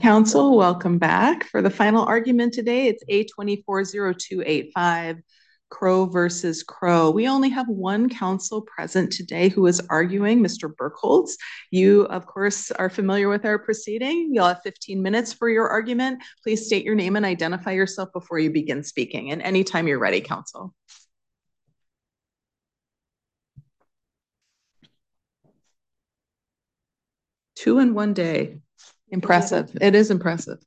Council, welcome back. For the final argument today, it's A240285, Crow versus Crow. We only have one counsel present today who is arguing, Mr. Burkholz. You, of course, are familiar with our proceeding. You'll have 15 minutes for your argument. Please state your name and identify yourself before you begin speaking. And anytime you're ready, counsel. Two in one day. Impressive. It is impressive.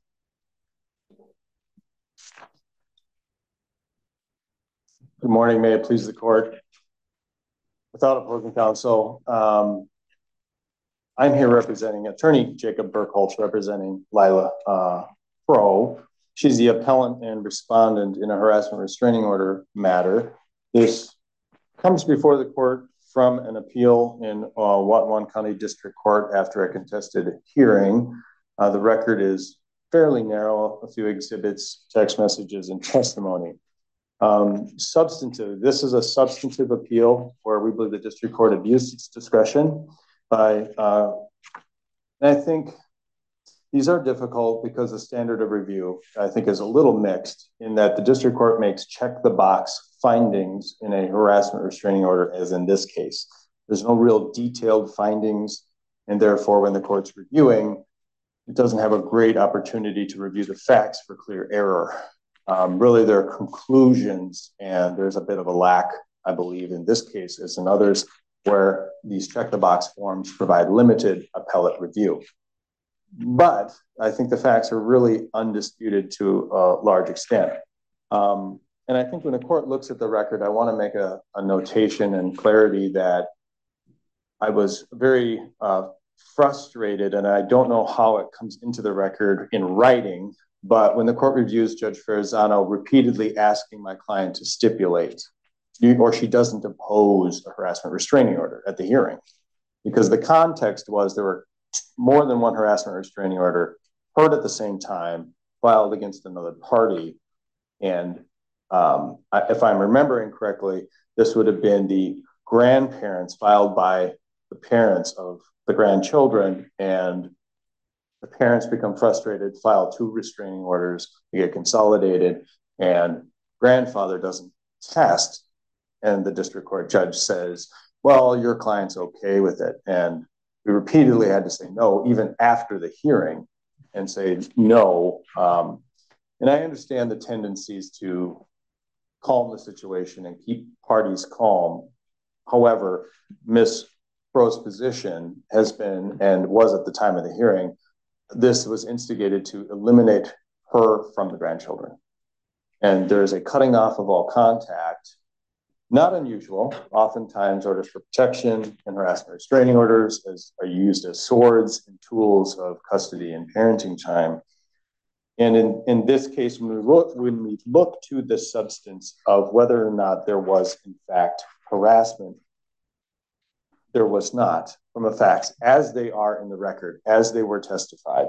Good morning. May it please the court. Without opposing counsel, I'm here representing attorney Jacob Burkholz, representing Lila Crow. She's the appellant and respondent in a harassment restraining order matter. This comes before the court from an appeal in Watonwan County District Court after a contested hearing. The record is fairly narrow, a few exhibits, text messages, and testimony. This is a substantive appeal where we believe the district court abused its discretion by, and I think these are difficult because the standard of review, I think, is a little mixed in that the district court makes check the box findings in a harassment restraining order, as in this case. There's no real detailed findings, and therefore when the court's reviewing, it doesn't have a great opportunity to review the facts for clear error. Really, there are conclusions, and there's a bit of a lack, I believe, in this case as in others, where these check-the-box forms provide limited appellate review. But I think the facts are really undisputed to a large extent. And I think when the court looks at the record, I want to make a notation and clarity that I was very frustrated, and I don't know how it comes into the record in writing, but when the court reviews Judge Ferrazzano repeatedly asking my client to stipulate, or she doesn't oppose a harassment restraining order at the hearing, because the context was there were more than one harassment restraining order heard at the same time, filed against another party. And if I'm remembering correctly, this would have been the grandparents filed by the parents of the grandchildren, and the parents become frustrated, file two restraining orders, they get consolidated, and grandfather doesn't test, and the district court judge says, well, your client's okay with it. And we repeatedly had to say no, even after the hearing, and say no. And I understand the tendencies to calm the situation and keep parties calm. However, Ms. Crow's position has been, and was at the time of the hearing, this was instigated to eliminate her from the grandchildren. And there's a cutting off of all contact, not unusual. Oftentimes orders for protection and harassment restraining orders are used as swords and tools of custody and parenting time. And in this case, when we look to the substance of whether or not there was in fact harassment, there was not, from the facts as they are in the record, as they were testified.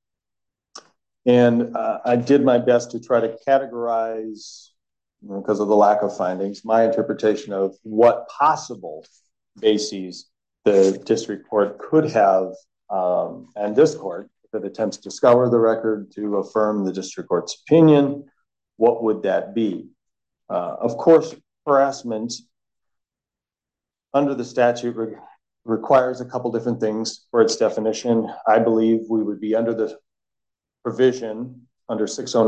And I did my best to try to categorize, because of the lack of findings, my interpretation of what possible bases the district court could have, and this court, if it attempts to scour the record to affirm the district court's opinion, what would that be? Of course, harassment under the statute requires a couple different things for its definition. I believe we would be under the provision under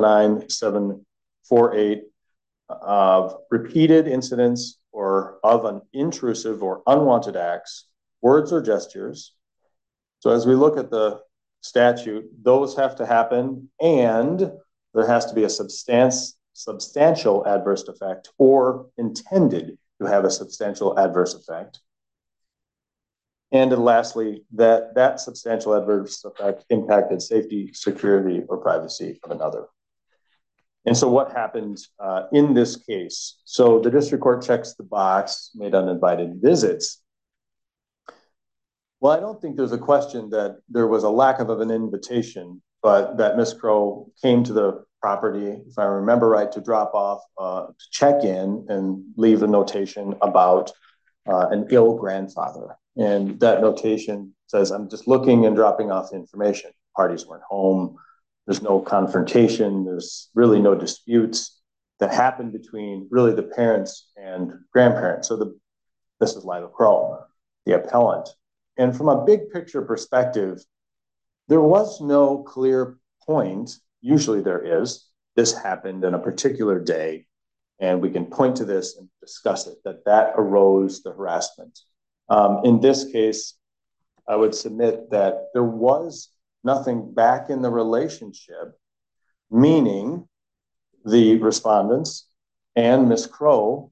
609-748 of repeated incidents or of an intrusive or unwanted acts, words or gestures. So as we look at the statute, those have to happen, and there has to be a substantial adverse effect or intended to have a substantial adverse effect. And then lastly, that substantial adverse effect impacted safety, security, or privacy of another. And so what happened in this case? So the district court checks the box, made uninvited visits. Well, I don't think there's a question that there was a lack of an invitation, but that Ms. Crow came to the property, if I remember right, to drop off, to check in and leave a notation about an ill grandfather. And that notation says, I'm just looking and dropping off the information. Parties weren't home. There's no confrontation. There's really no disputes that happen between really the parents and grandparents. So this is Lila Crow, the appellant. And from a big picture perspective, there was no clear point. Usually there is. This happened on a particular day, and we can point to this and discuss it, that arose the harassment. In this case, I would submit that there was nothing back in the relationship, meaning the respondents and Ms. Crow,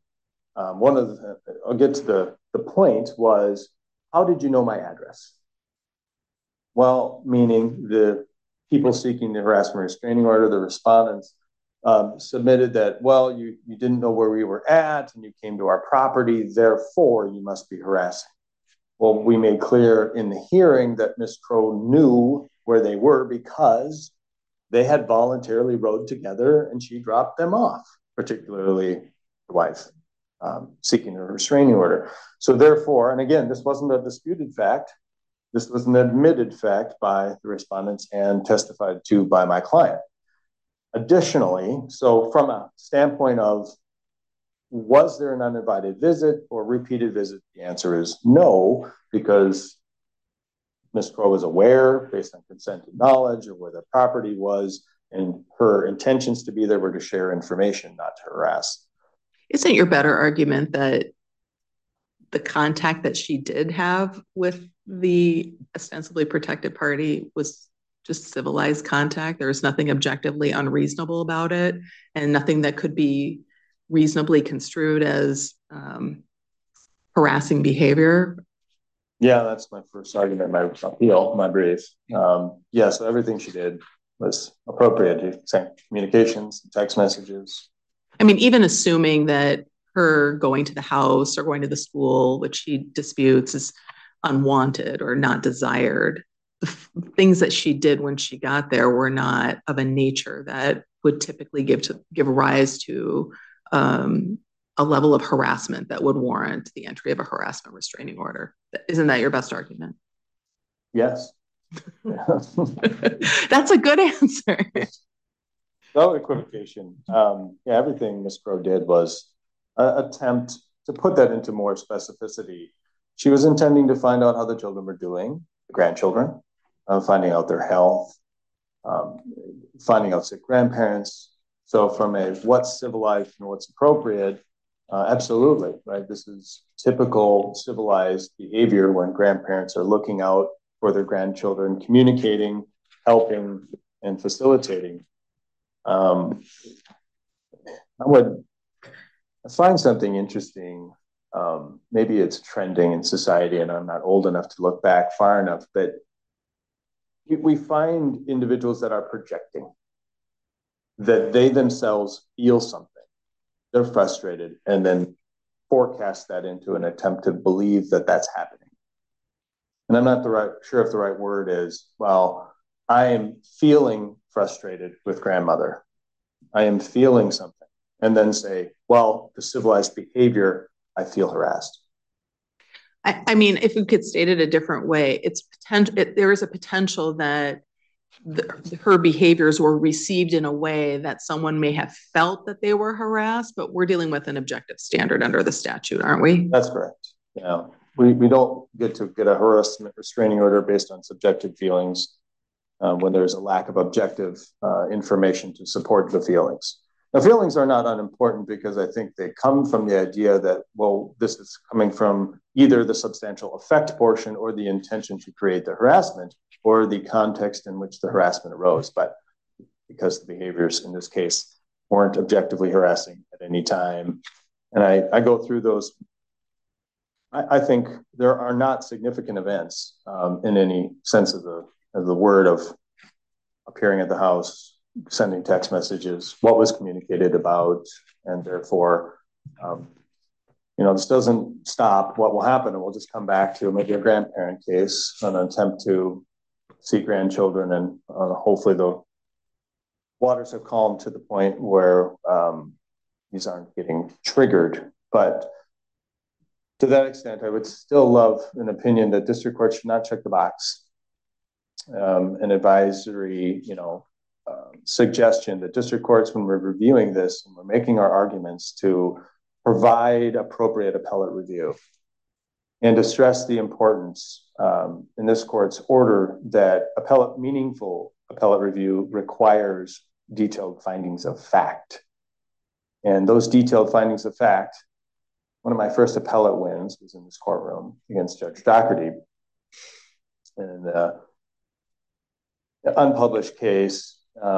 I'll get to the point was, how did you know my address? Well, meaning the people seeking the harassment restraining order, the respondents, submitted that, well, you didn't know where we were at and you came to our property, therefore you must be harassing. Well, we made clear in the hearing that Ms. Crow knew where they were because they had voluntarily rode together and she dropped them off, particularly the wife, seeking a restraining order. So therefore, and again, this wasn't a disputed fact, this was an admitted fact by the respondents and testified to by my client. Additionally, so from a standpoint of, was there an uninvited visit or repeated visit? The answer is no, because Ms. Crow was aware, based on consented knowledge, of where the property was, and her intentions to be there were to share information, not to harass. Isn't your better argument that the contact that she did have with the ostensibly protected party was just civilized contact? There was nothing objectively unreasonable about it, and nothing that could be reasonably construed as harassing behavior? Yeah, that's my first argument, my appeal, my brief. Yeah, so everything she did was appropriate. Communications, text messages. I mean, even assuming that her going to the house or going to the school, which she disputes, is unwanted or not desired, the things that she did when she got there were not of a nature that would typically give rise to a level of harassment that would warrant the entry of a harassment restraining order. Isn't that your best argument? Yes. That's a good answer. No equivocation. Yeah, everything Ms. Crow did was an attempt to put that into more specificity. She was intending to find out how the children were doing, the grandchildren, finding out their health, finding out sick grandparents. So from a what's civilized and what's appropriate, absolutely, right? This is typical civilized behavior when grandparents are looking out for their grandchildren, communicating, helping, and facilitating. I find something interesting. Maybe it's trending in society, and I'm not old enough to look back far enough, but we find individuals that are projecting, that they themselves feel something. They're frustrated, and then forecast that into an attempt to believe that that's happening. And I'm not sure if the right word is, well, I am feeling frustrated with grandmother. I am feeling something. And then say, well, the civilized behavior, I feel harassed. I mean, if we could state it a different way, there is a potential that her behaviors were received in a way that someone may have felt that they were harassed, but we're dealing with an objective standard under the statute, aren't we? That's correct. Yeah. We don't get to get a harassment restraining order based on subjective feelings when there's a lack of objective information to support the feelings. Now, feelings are not unimportant because I think they come from the idea that, well, this is coming from either the substantial effect portion or the intention to create the harassment or the context in which the harassment arose. But because the behaviors in this case weren't objectively harassing at any time. And I go through those. I think there are not significant events in any sense of the word of appearing at the house, sending text messages, what was communicated about, and therefore, this doesn't stop what will happen, and we'll just come back to maybe a grandparent case, an attempt to see grandchildren, and hopefully the waters have calmed to the point where these aren't getting triggered. But to that extent, I would still love an opinion that district court should not check the box. An advisory, suggestion that district courts, when we're reviewing this and we're making our arguments, to provide appropriate appellate review and to stress the importance in this court's order that meaningful appellate review requires detailed findings of fact. And those detailed findings of fact, one of my first appellate wins was in this courtroom against Judge Doherty in an unpublished case.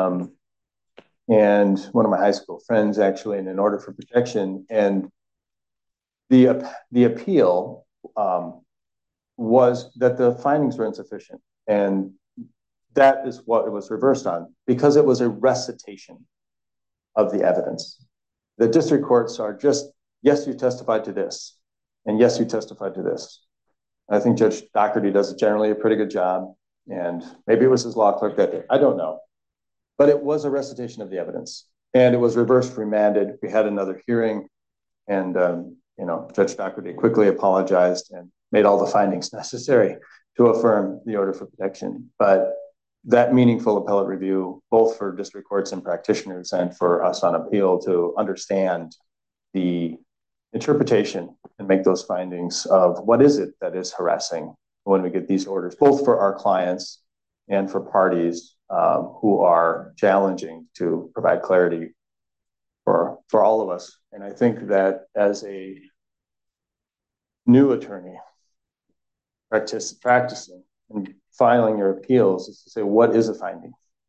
And one of my high school friends actually in an order for protection. And the appeal was that the findings were insufficient. And that is what it was reversed on, because it was a recitation of the evidence. The district courts are just, yes, you testified to this, and yes, you testified to this. I think Judge Doherty does generally a pretty good job, and maybe it was his law clerk that day. I don't know. But it was a recitation of the evidence, and it was reversed, remanded. We had another hearing, and Judge Doherty quickly apologized and made all the findings necessary to affirm the order for protection. But that meaningful appellate review, both for district courts and practitioners and for us on appeal to understand the interpretation and make those findings of what is it that is harassing when we get these orders, both for our clients and for parties who are challenging to provide clarity for all of us. And I think that as a new attorney practicing and filing your appeals is to say, what is a finding?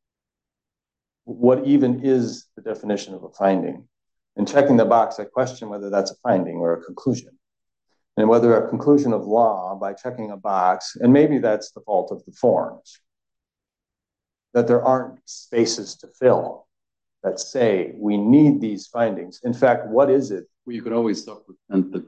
What even is the definition of a finding? And checking the box, I question whether that's a finding or a conclusion. And whether a conclusion of law by checking a box, and maybe that's the fault of the forms, that there aren't spaces to fill that say we need these findings. In fact, what is it? Well, you could always supplement the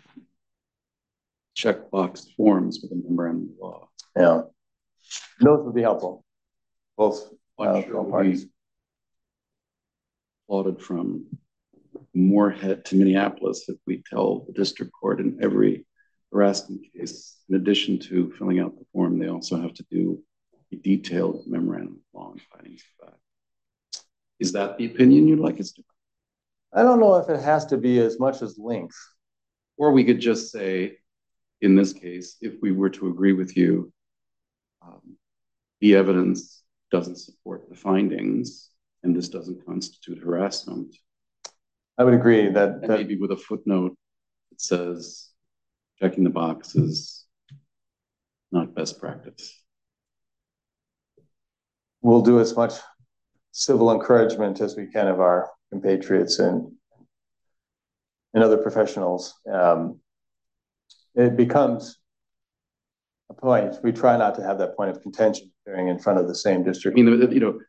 checkbox forms with a memorandum of law. Yeah, those would be helpful. Both parties. Applauded from Moorhead to Minneapolis if we tell the district court in every harassment case, in addition to filling out the form, they also have to do a detailed memorandum of law and findings of fact. Is that the opinion you'd like us to? I don't know if it has to be as much as length. Or we could just say, in this case, if we were to agree with you, the evidence doesn't support the findings, and this doesn't constitute harassment. I would agree that maybe with a footnote that says checking the box is not best practice. We'll do as much civil encouragement as we can of our compatriots and other professionals. It becomes a point. We try not to have that point of contention appearing in front of the same district. I mean,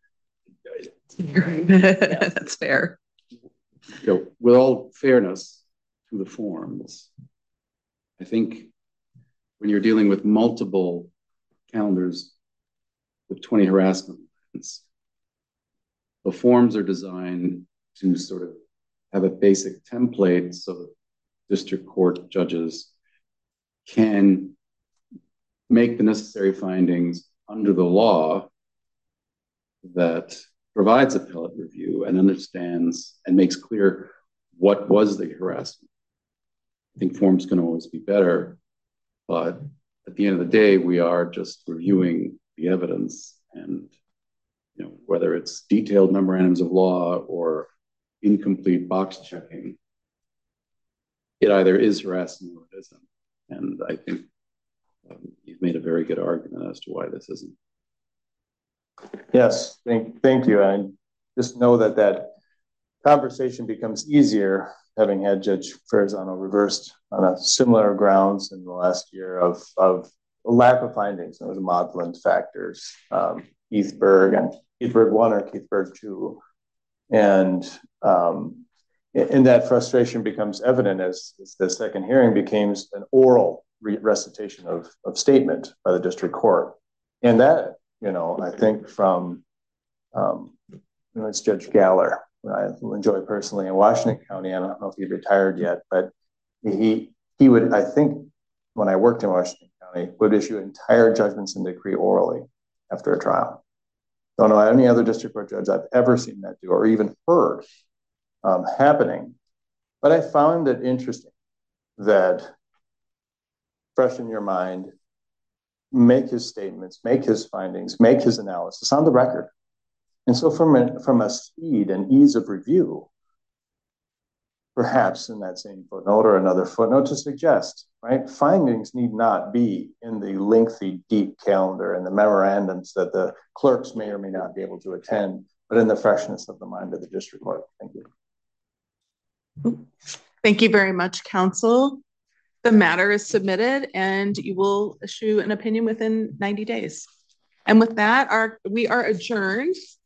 that's fair. With all fairness to the forms, I think when you're dealing with multiple calendars with 20 harassment lines, the forms are designed to sort of have a basic template so that district court judges can make the necessary findings under the law that provides appellate review and understands and makes clear what was the harassment. I think forms can always be better, but at the end of the day, we are just reviewing the evidence, and whether it's detailed memorandums of law or incomplete box checking, it either is harassment or it isn't. And I think you've made a very good argument as to why this isn't. Yes, thank you. And just know that conversation becomes easier having had Judge Ferrazano reversed on a similar grounds in the last year of lack of findings. There was Maudlin factors, Keithburg 1 or Keithburg 2. And that frustration becomes evident as the second hearing becomes an oral recitation of statement by the district court. And that, I think from, it's Judge Galler, who I enjoy personally in Washington County. I don't know if he retired yet, but he would, I think, when I worked in Washington County, would issue entire judgments and decree orally after a trial. Don't know any other district court judge I've ever seen that do or even heard happening. But I found it interesting that, fresh in your mind, make his statements, make his findings, make his analysis on the record. And so from a speed and ease of review, perhaps in that same footnote or another footnote to suggest, right, findings need not be in the lengthy, deep calendar and the memorandums that the clerks may or may not be able to attend, but in the freshness of the mind of the district court. Thank you. Thank you very much, counsel. The matter is submitted and you will issue an opinion within 90 days. And with that, we are adjourned.